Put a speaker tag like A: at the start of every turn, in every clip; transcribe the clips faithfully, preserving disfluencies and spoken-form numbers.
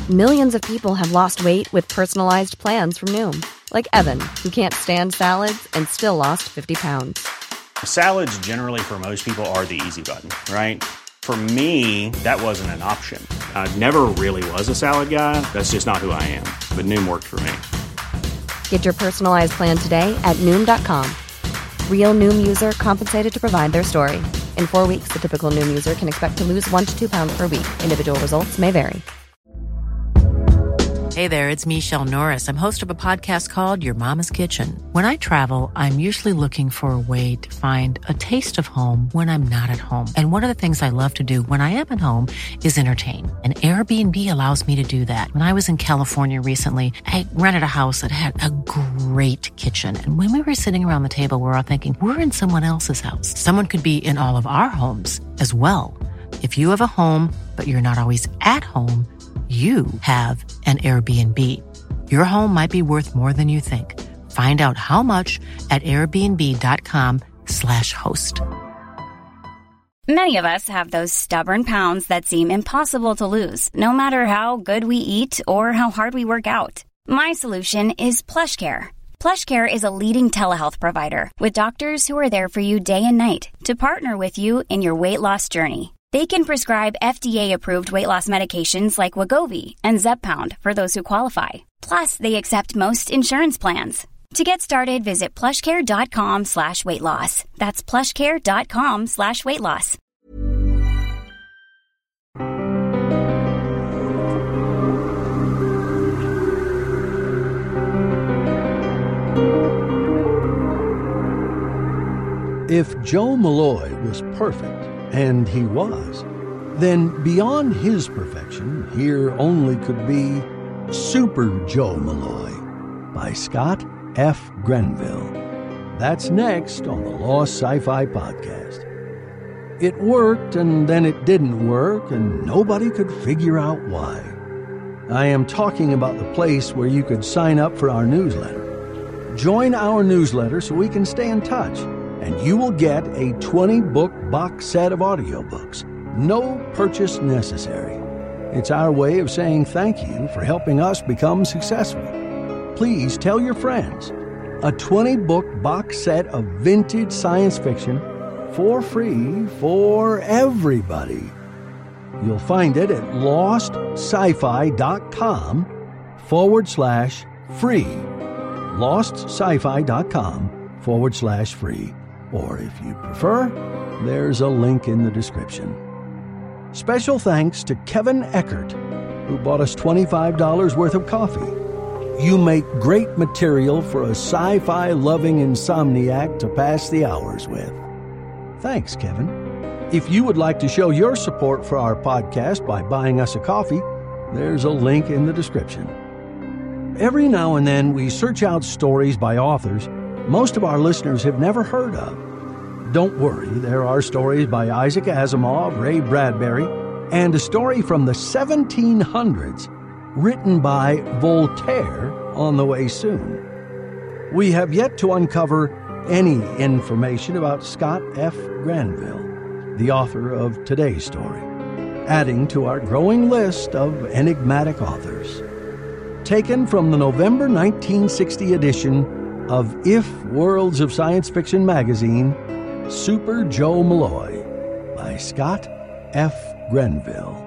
A: Millions of people have lost weight with personalized plans from Noom. Like Evan, who can't stand salads and still lost fifty pounds.
B: Salads generally for most people are the easy button, right? For me, that wasn't an option. I never really was a salad guy. That's just not who I am. But Noom worked for me.
A: Get your personalized plan today at Noom dot com. Real Noom user compensated to provide their story. In four weeks, the typical Noom user can expect to lose one to two pounds per week. Individual results may vary.
C: Hey there, it's Michelle Norris. I'm host of a podcast called Your Mama's Kitchen. When I travel, I'm usually looking for a way to find a taste of home when I'm not at home. And one of the things I love to do when I am at home is entertain. And Airbnb allows me to do that. When I was in California recently, I rented a house that had a great kitchen. And when we were sitting around the table, we were all thinking, we're in someone else's house. Someone could be in all of our homes as well. If you have a home, but you're not always at home, you have an Airbnb. Your home might be worth more than you think. Find out how much at airbnb.com slash host.
D: Many of us have those stubborn pounds that seem impossible to lose, no matter how good we eat or how hard we work out. My solution is PlushCare. PlushCare is a leading telehealth provider with doctors who are there for you day and night to partner with you in your weight loss journey. They can prescribe F D A-approved weight loss medications like Wegovy and Zepbound for those who qualify. Plus, they accept most insurance plans. To get started, visit plushcare.com slash weight loss. That's plushcare.com slash weight loss.
E: If Joe Malloy was perfect, and he was, then beyond his perfection, here only could be Super Joe Malloy by Scott F. Grenville. That's next on the Lost Sci-Fi Podcast. It worked, and then it didn't work, and nobody could figure out why. I am talking about the place where you could sign up for our newsletter. Join our newsletter so we can stay in touch, and you will get a twenty-book box set of audiobooks. No purchase necessary. It's our way of saying thank you for helping us become successful. Please tell your friends. A twenty-book box set of vintage science fiction for free for everybody. You'll find it at lostscifi.com forward slash free. lostscifi.com forward slash free. Or if you prefer, there's a link in the description. Special thanks to Kevin Eckert, who bought us twenty-five dollars worth of coffee. You make great material for a sci-fi loving insomniac to pass the hours with. Thanks, Kevin. If you would like to show your support for our podcast by buying us a coffee, there's a link in the description. Every now and then we search out stories by authors most of our listeners have never heard of. Don't worry, there are stories by Isaac Asimov, Ray Bradbury, and a story from the seventeen hundreds written by Voltaire on the way soon. We have yet to uncover any information about Scott F. Grenville, the author of today's story, adding to our growing list of enigmatic authors. Taken from the November nineteen sixty edition of If Worlds of Science Fiction magazine, Super Joe Malloy by Scott F. Grenville.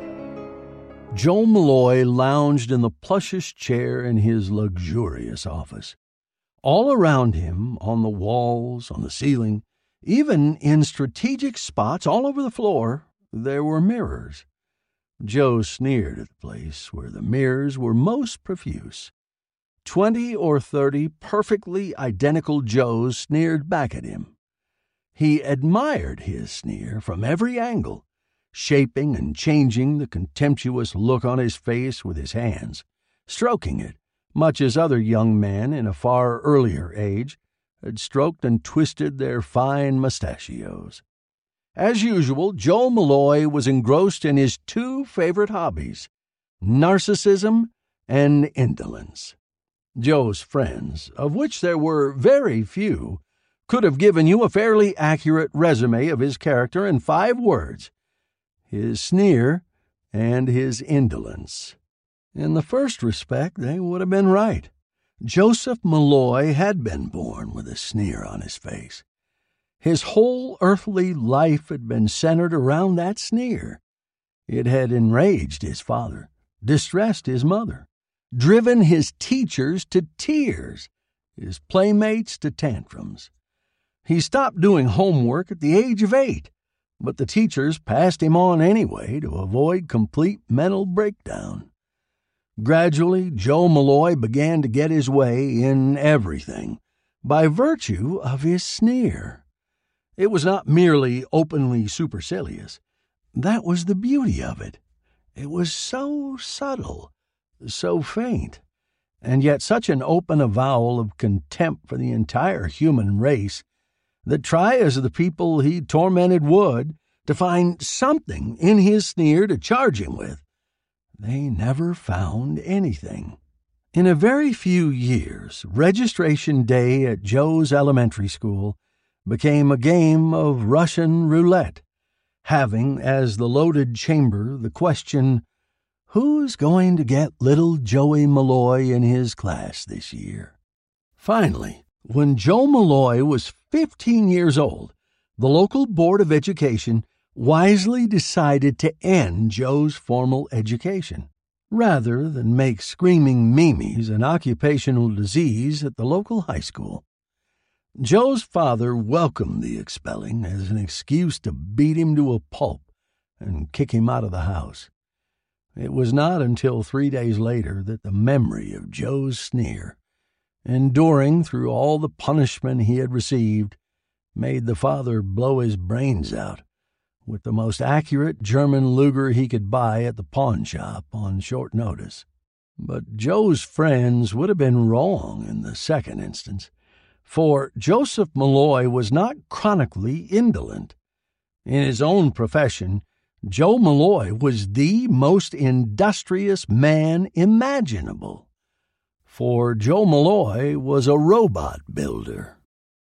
E: Joe Malloy lounged in the plushest chair in his luxurious office. All around him, on the walls, on the ceiling, even in strategic spots all over the floor, there were mirrors. Joe sneered at the place where the mirrors were most profuse. Twenty or thirty perfectly identical Joes sneered back at him. He admired his sneer from every angle, shaping and changing the contemptuous look on his face with his hands, stroking it, much as other young men in a far earlier age had stroked and twisted their fine mustachios. As usual, Joe Malloy was engrossed in his two favorite hobbies, narcissism and indolence. Joe's friends, of which there were very few, could have given you a fairly accurate resume of his character in five words: his sneer and his indolence. In the first respect, they would have been right. Joseph Malloy had been born with a sneer on his face. His whole earthly life had been centered around that sneer. It had enraged his father, distressed his mother, driven his teachers to tears, his playmates to tantrums. He stopped doing homework at the age of eight, but the teachers passed him on anyway to avoid complete mental breakdown. Gradually, Joe Malloy began to get his way in everything by virtue of his sneer. It was not merely openly supercilious. That was the beauty of it. It was so subtle, so faint, and yet such an open avowal of contempt for the entire human race that try as the people he tormented would to find something in his sneer to charge him with, they never found anything. In a very few years, registration day at Joe's elementary school became a game of Russian roulette, having as the loaded chamber the question, who's going to get little Joey Malloy in his class this year? Finally, when Joe Malloy was fifteen years old, the local Board of Education wisely decided to end Joe's formal education, rather than make screaming Mimi's an occupational disease at the local high school. Joe's father welcomed the expelling as an excuse to beat him to a pulp and kick him out of the house. It was not until three days later that the memory of Joe's sneer, enduring through all the punishment he had received, made the father blow his brains out with the most accurate German Luger he could buy at the pawn shop on short notice. But Joe's friends would have been wrong in the second instance, for Joseph Malloy was not chronically indolent. In his own profession, Joe Malloy was the most industrious man imaginable, for Joe Malloy was a robot builder.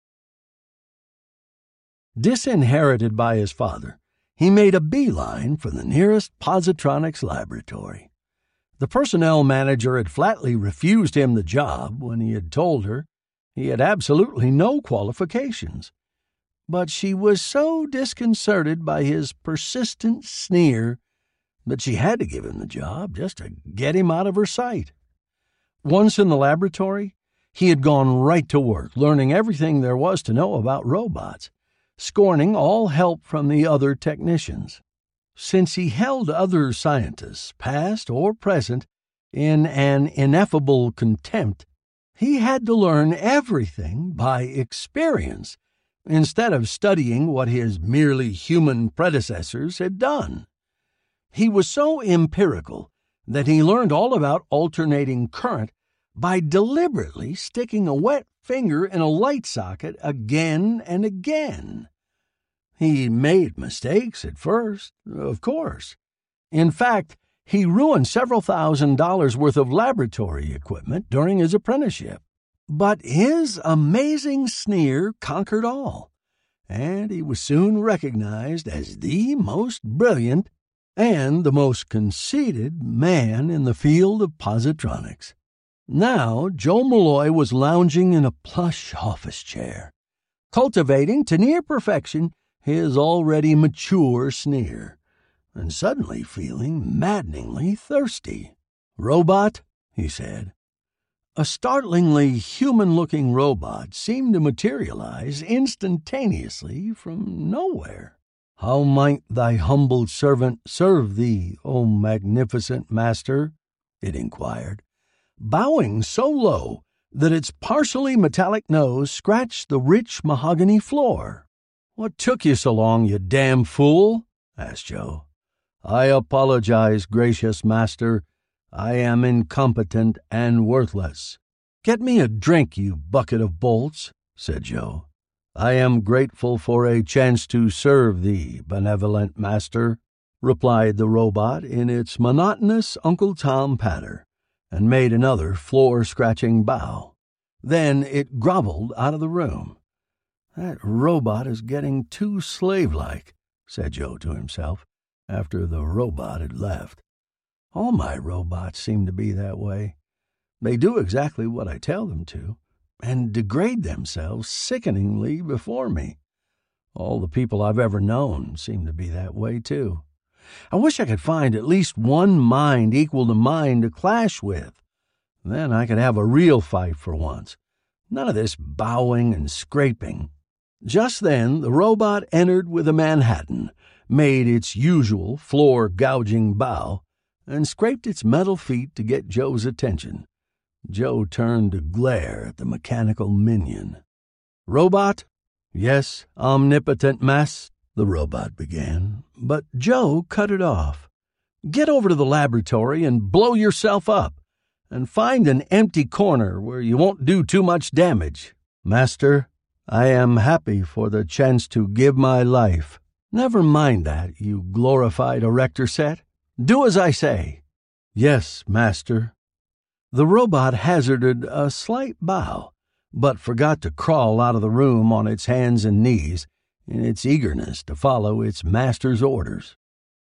E: Disinherited by his father, he made a beeline for the nearest positronics laboratory. The personnel manager had flatly refused him the job when he had told her he had absolutely no qualifications. But she was so disconcerted by his persistent sneer that she had to give him the job just to get him out of her sight. Once in the laboratory, he had gone right to work, learning everything there was to know about robots, scorning all help from the other technicians. Since he held other scientists, past or present, in an ineffable contempt, he had to learn everything by experience instead of studying what his merely human predecessors had done. He was so empirical that he learned all about alternating current by deliberately sticking a wet finger in a light socket again and again. He made mistakes at first, of course. In fact, he ruined several thousand dollars worth of laboratory equipment during his apprenticeship. But his amazing sneer conquered all, and he was soon recognized as the most brilliant and the most conceited man in the field of positronics. Now, Joe Malloy was lounging in a plush office chair, cultivating to near perfection his already mature sneer, and suddenly feeling maddeningly thirsty. "Robot," he said. A startlingly human-looking robot seemed to materialize instantaneously from nowhere. "How might thy humble servant serve thee, O magnificent master?" it inquired, bowing so low that its partially metallic nose scratched the rich mahogany floor. "What took you so long, you damn fool?" asked Joe. "I apologize, gracious master. I am incompetent and worthless." "Get me a drink, you bucket of bolts," said Joe. "I am grateful for a chance to serve thee, benevolent master," replied the robot in its monotonous Uncle Tom patter, and made another floor-scratching bow. Then it groveled out of the room. "That robot is getting too slave-like," said Joe to himself, after the robot had left. All my robots seem to be that way. They do exactly what I tell them to, and degrade themselves sickeningly before me. All the people I've ever known seem to be that way, too. I wish I could find at least one mind equal to mine to clash with. Then I could have a real fight for once. None of this bowing and scraping. Just then, the robot entered with a Manhattan, made its usual floor-gouging bow, and scraped its metal feet to get Joe's attention. Joe turned to glare at the mechanical minion. "Robot?" "Yes, omnipotent mess," the robot began, but Joe cut it off. "Get over to the laboratory and blow yourself up, and find an empty corner where you won't do too much damage." "Master, I am happy for the chance to give my life." "Never mind that, you glorified erector set. Do as I say." "Yes, master." The robot hazarded a slight bow, but forgot to crawl out of the room on its hands and knees in its eagerness to follow its master's orders.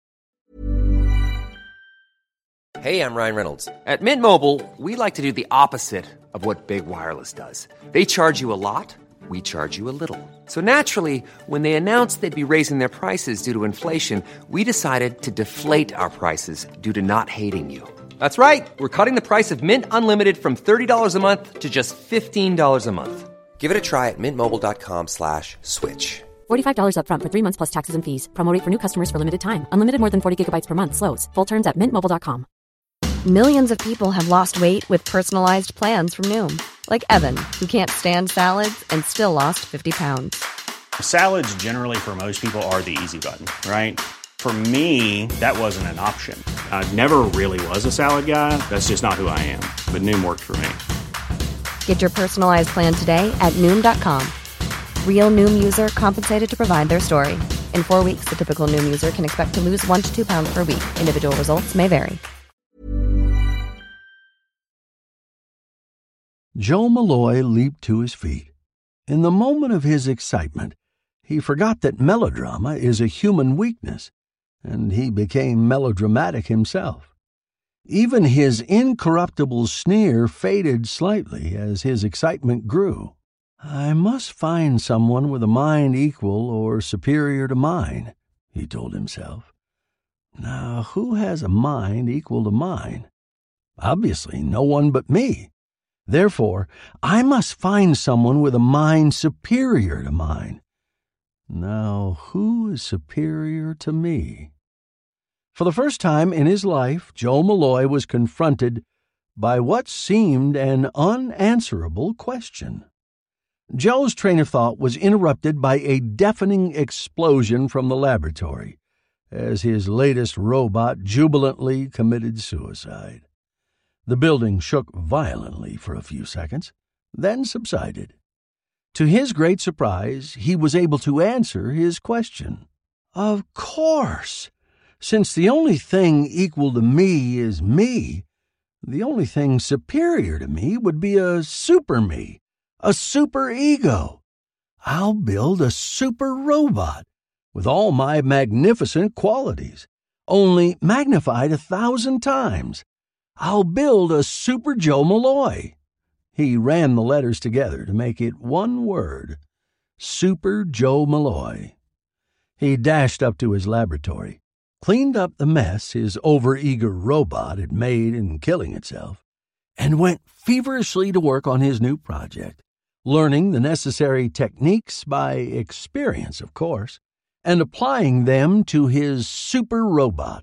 F: Hey, I'm Ryan Reynolds. At Mint Mobile, we like to do the opposite of what Big Wireless does. They charge you a lot, we charge you a little. So naturally, when they announced they'd be raising their prices due to inflation, we decided to deflate our prices due to not hating you. That's right. We're cutting the price of Mint Unlimited from thirty dollars a month to just fifteen dollars a month. Give it a try at mintmobile.com slash switch.
G: forty-five dollars up front for three months plus taxes and fees. Promo rate for new customers for limited time. Unlimited more than forty gigabytes per month. Slows full terms at mint mobile dot com.
A: Millions of people have lost weight with personalized plans from Noom. Like Evan, who can't stand salads and still lost fifty pounds.
B: Salads generally for most people are the easy button, right? For me, that wasn't an option. I never really was a salad guy. That's just not who I am. But Noom worked for me.
A: Get your personalized plan today at Noom dot com. Real Noom user compensated to provide their story. In four weeks, the typical Noom user can expect to lose one to two pounds per week. Individual results may vary.
E: Joe Malloy leaped to his feet. In the moment of his excitement, he forgot that melodrama is a human weakness, and he became melodramatic himself. Even his incorruptible sneer faded slightly as his excitement grew. "I must find someone with a mind equal or superior to mine," he told himself. "Now, who has a mind equal to mine? Obviously, no one but me. Therefore, I must find someone with a mind superior to mine. Now, who is superior to me?" For the first time in his life, Joe Malloy was confronted by what seemed an unanswerable question. Joe's train of thought was interrupted by a deafening explosion from the laboratory as his latest robot jubilantly committed suicide. The building shook violently for a few seconds, then subsided. To his great surprise, he was able to answer his question. "Of course! Since the only thing equal to me is me, the only thing superior to me would be a super-me, a super-ego. I'll build a super-robot with all my magnificent qualities, only magnified a thousand times. I'll build a Super Joe Malloy." He ran the letters together to make it one word. Super Joe Malloy. He dashed up to his laboratory, cleaned up the mess his overeager robot had made in killing itself, and went feverishly to work on his new project, learning the necessary techniques by experience, of course, and applying them to his super robot.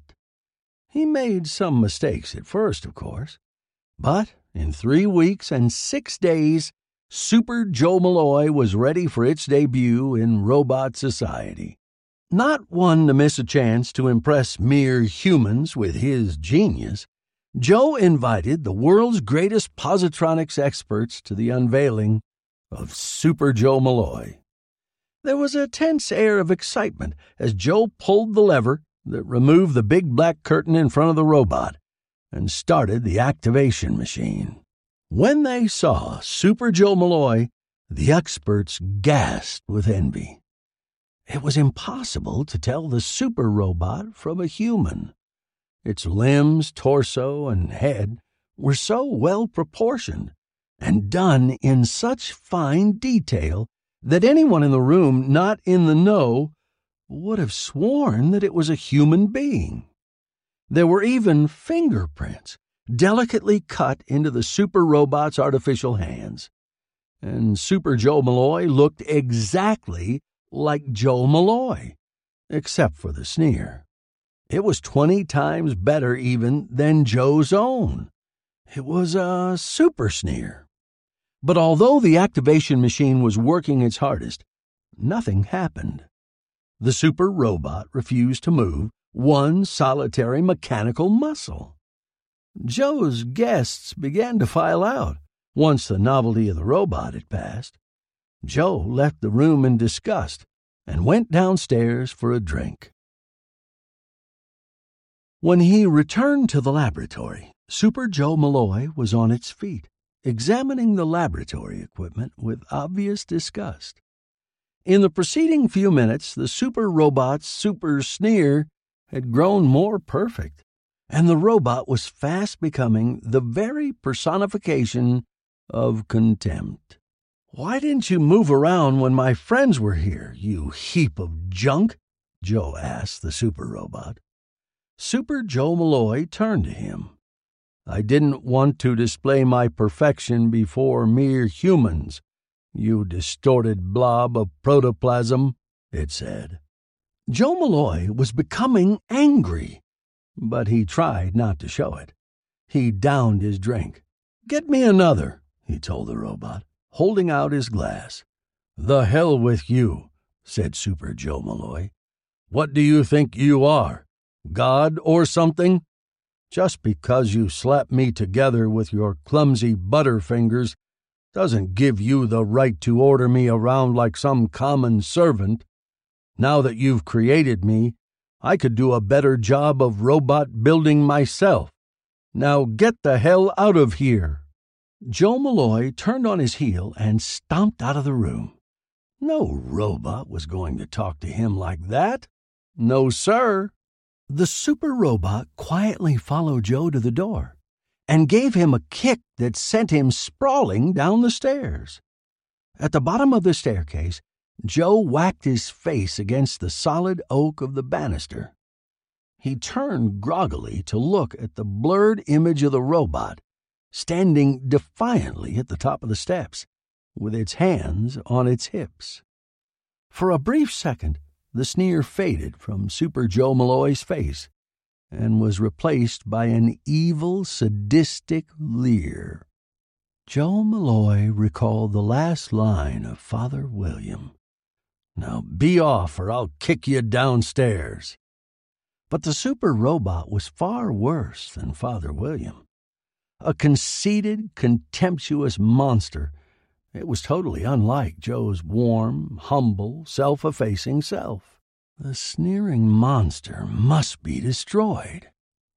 E: He made some mistakes at first, of course, but in three weeks and six days, Super Joe Malloy was ready for its debut in robot society. Not one to miss a chance to impress mere humans with his genius, Joe invited the world's greatest positronics experts to the unveiling of Super Joe Malloy. There was a tense air of excitement as Joe pulled the lever that removed the big black curtain in front of the robot and started the activation machine. When they saw Super Joe Malloy, the experts gasped with envy. It was impossible to tell the super robot from a human. Its limbs, torso, and head were so well proportioned and done in such fine detail that anyone in the room not in the know would have sworn that it was a human being. There were even fingerprints delicately cut into the super robot's artificial hands. And Super Joe Malloy looked exactly like Joe Malloy, except for the sneer. It was twenty times better even than Joe's own. It was a super sneer. But although the activation machine was working its hardest, nothing happened. The super robot refused to move one solitary mechanical muscle. Joe's guests began to file out once the novelty of the robot had passed. Joe left the room in disgust and went downstairs for a drink. When he returned to the laboratory, Super Joe Malloy was on its feet, examining the laboratory equipment with obvious disgust. In the preceding few minutes, the super robot's super sneer had grown more perfect, and the robot was fast becoming the very personification of contempt. "Why didn't you move around when my friends were here, you heap of junk?" Joe asked the super robot. Super Joe Malloy turned to him. "I didn't want to display my perfection before mere humans, you distorted blob of protoplasm," it said. Joe Malloy was becoming angry, but he tried not to show it. He downed his drink. "Get me another," he told the robot, holding out his glass. "The hell with you," said Super Joe Malloy. "What do you think you are, God or something? Just because you slap me together with your clumsy butterfingers doesn't give you the right to order me around like some common servant. Now that you've created me, I could do a better job of robot building myself. Now get the hell out of here." Joe Malloy turned on his heel and stomped out of the room. No robot was going to talk to him like that. No, sir. The super robot quietly followed Joe to the door and gave him a kick that sent him sprawling down the stairs. At the bottom of the staircase, Joe whacked his face against the solid oak of the banister. He turned groggily to look at the blurred image of the robot, standing defiantly at the top of the steps, with its hands on its hips. For a brief second, the sneer faded from Super Joe Malloy's face and was replaced by an evil, sadistic leer. Joe Malloy recalled the last line of Father William. "Now be off or I'll kick you downstairs." But the super robot was far worse than Father William. A conceited, contemptuous monster, it was totally unlike Joe's warm, humble, self-effacing self. The sneering monster must be destroyed.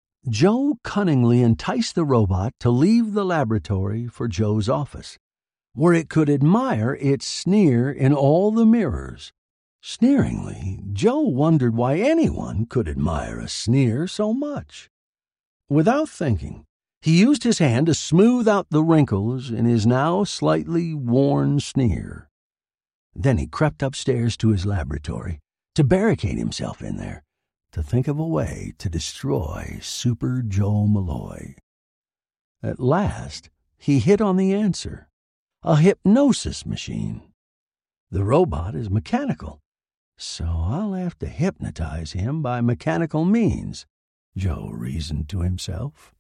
E: Joe cunningly enticed the robot to leave the laboratory for Joe's office, where it could admire its sneer in all the mirrors. Sneeringly, Joe wondered why anyone could admire a sneer so much. Without thinking, he used his hand to smooth out the wrinkles in his now slightly worn sneer. Then he crept upstairs to his laboratory to barricade himself in there, to think of a way to destroy Super Joe Malloy. At last, he hit on the answer: a hypnosis machine. The robot is mechanical, so I'll have to hypnotize him by mechanical means, Joe reasoned to himself.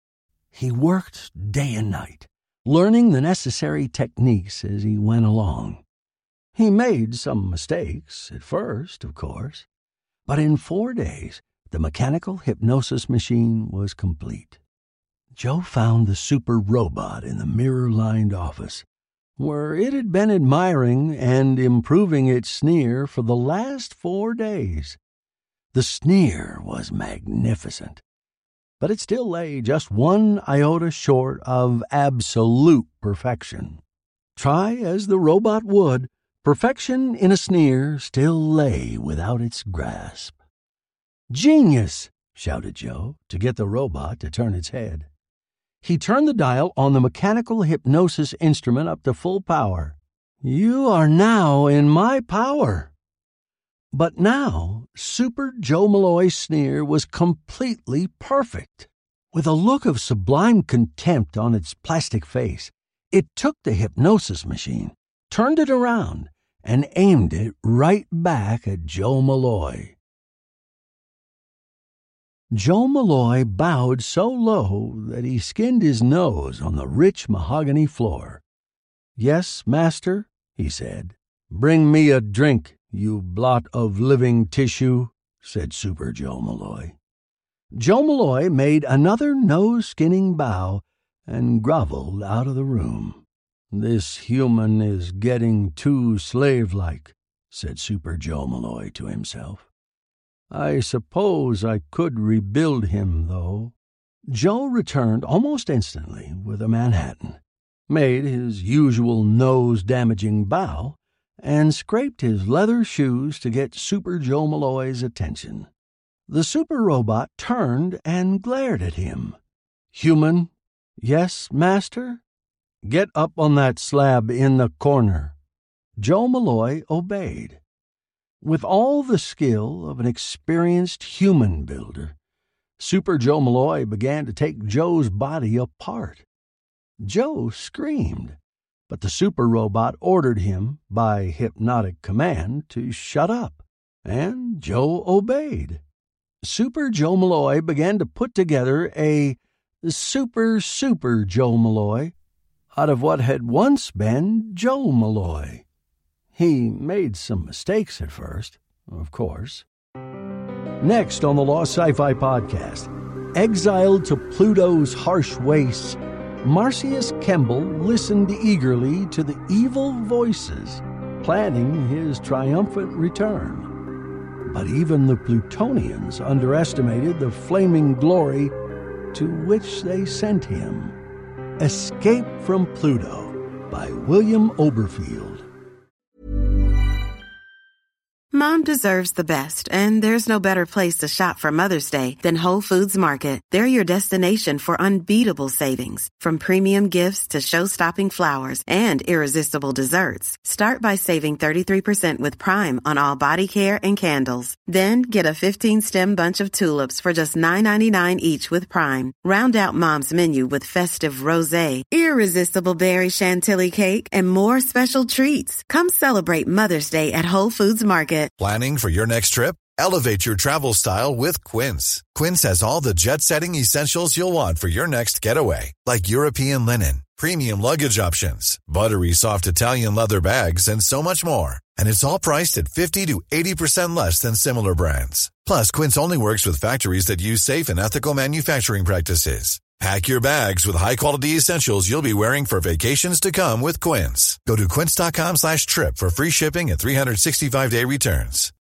E: He worked day and night, learning the necessary techniques as he went along. He made some mistakes at first, of course, but in four days the mechanical hypnosis machine was complete. Joe found the super robot in the mirror-lined office, where it had been admiring and improving its sneer for the last four days. The sneer was magnificent, but it still lay just one iota short of absolute perfection. Try as the robot would, perfection in a sneer still lay without its grasp. "Genius!" shouted Joe to get the robot to turn its head. He turned the dial on the mechanical hypnosis instrument up to full power. "You are now in my power." But now, Super Joe Malloy's sneer was completely perfect. With a look of sublime contempt on its plastic face, it took the hypnosis machine, turned it around, and aimed it right back at Joe Malloy. Joe Malloy bowed so low that he skinned his nose on the rich mahogany floor. "Yes, master," he said. "Bring me a drink, you blot of living tissue," said Super Joe Malloy. Joe Malloy made another nose-skinning bow and groveled out of the room. "This human is getting too slave-like," said Super Joe Malloy to himself. "I suppose I could rebuild him, though." Joe returned almost instantly with a Manhattan, made his usual nose-damaging bow, and scraped his leather shoes to get Super Joe Malloy's attention. The super robot turned and glared at him. "Human, yes, master? Get up on that slab in the corner." Joe Malloy obeyed. With all the skill of an experienced human builder, Super Joe Malloy began to take Joe's body apart. Joe screamed, but the super robot ordered him, by hypnotic command, to shut up, and Joe obeyed. Super Joe Malloy began to put together a super super Joe Malloy out of what had once been Joe Malloy. He made some mistakes at first, of course. Next on the Lost Sci-Fi Podcast, exiled to Pluto's harsh wastes, Marcius Kemble listened eagerly to the evil voices, planning his triumphant return. But even the Plutonians underestimated the flaming glory to which they sent him. Escape from Pluto by William Oberfield.
H: Mom deserves the best, and there's no better place to shop for Mother's Day than Whole Foods Market. They're your destination for unbeatable savings, from premium gifts to show-stopping flowers and irresistible desserts. Start by saving thirty-three percent with Prime on all body care and candles. Then get a fifteen-stem bunch of tulips for just nine ninety-nine each with Prime. Round out Mom's menu with festive rosé, irresistible berry chantilly cake, and more special treats. Come celebrate Mother's Day at Whole Foods Market.
I: Planning for your next trip? Elevate your travel style with Quince. Quince has all the jet-setting essentials you'll want for your next getaway, like European linen, premium luggage options, buttery soft Italian leather bags, and so much more. And it's all priced at fifty to eighty percent less than similar brands. Plus, Quince only works with factories that use safe and ethical manufacturing practices. Pack your bags with high-quality essentials you'll be wearing for vacations to come with Quince. Go to quince.com slash trip for free shipping and three sixty-five day returns.